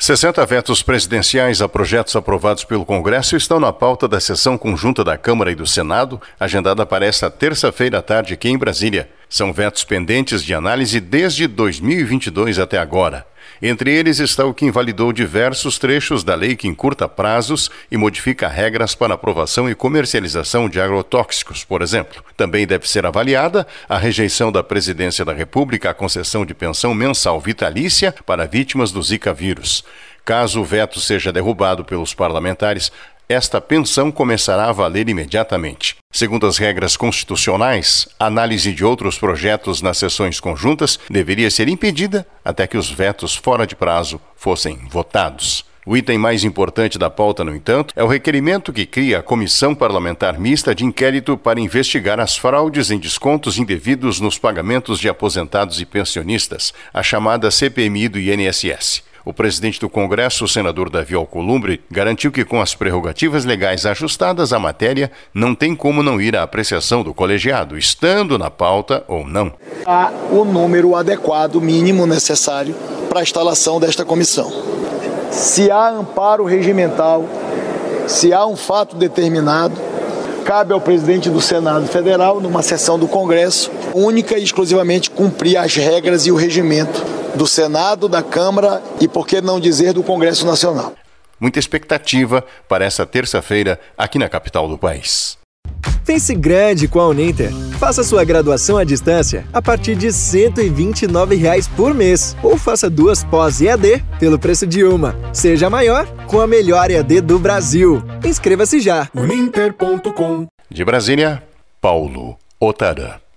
60 vetos presidenciais a projetos aprovados pelo Congresso estão na pauta da sessão conjunta da Câmara e do Senado, agendada para esta terça-feira à tarde aqui em Brasília. São vetos pendentes de análise desde 2022 até agora. Entre eles está o que invalidou diversos trechos da lei que encurta prazos e modifica regras para aprovação e comercialização de agrotóxicos, por exemplo. Também deve ser avaliada a rejeição da Presidência da República à concessão de pensão mensal vitalícia para vítimas do Zika vírus. Caso o veto seja derrubado pelos parlamentares, esta pensão começará a valer imediatamente. Segundo as regras constitucionais, a análise de outros projetos nas sessões conjuntas deveria ser impedida até que os vetos fora de prazo fossem votados. O item mais importante da pauta, no entanto, é o requerimento que cria a Comissão Parlamentar Mista de Inquérito para investigar as fraudes em descontos indevidos nos pagamentos de aposentados e pensionistas, a chamada CPMI do INSS. O presidente do Congresso, o senador Davi Alcolumbre, garantiu que com as prerrogativas legais ajustadas à matéria, não tem como não ir à apreciação do colegiado, estando na pauta ou não. Há o número adequado, mínimo necessário para a instalação desta comissão. Se há amparo regimental, se há um fato determinado, cabe ao presidente do Senado Federal, numa sessão do Congresso, única e exclusivamente cumprir as regras e o regimento do Senado, da Câmara e, por que não dizer, do Congresso Nacional. Muita expectativa para essa terça-feira aqui na capital do país. Pense grande com a Uninter. Faça sua graduação à distância a partir de R$ 129 por mês. Ou faça 2 pós-EAD pelo preço de uma. Seja maior com a melhor EAD do Brasil. Inscreva-se já. Uninter.com. De Brasília, Paulo Otarã.